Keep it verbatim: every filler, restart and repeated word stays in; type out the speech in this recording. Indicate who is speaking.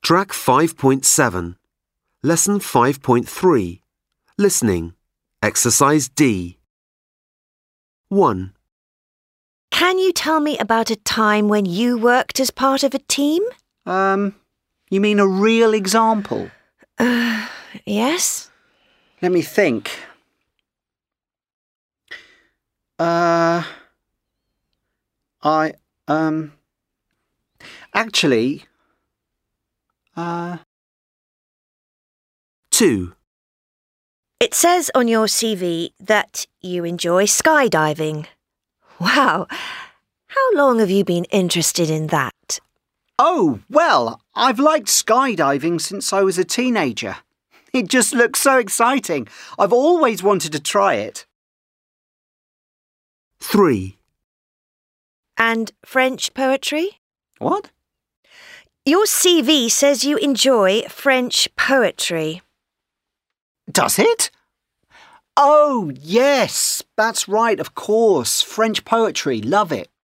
Speaker 1: Track five point seven. Lesson five point three. Listening. Exercise D. one.
Speaker 2: Can you tell me about a time when you worked as part of a team?
Speaker 3: Um, you mean a real example?
Speaker 2: Uh, yes.
Speaker 3: Let me think. Uh, I, um, actually, uh...
Speaker 1: two.
Speaker 2: It says on your C V that you enjoy skydiving. Wow. How long have you been interested in that?
Speaker 3: Oh, well, I've liked skydiving since I was a teenager. It just looks so exciting. I've always wanted to try it.
Speaker 1: three.
Speaker 2: And French poetry?
Speaker 3: What?
Speaker 2: Your C V says you enjoy French poetry.
Speaker 3: Does it? Oh, yes, that's right, of course. French poetry, love it.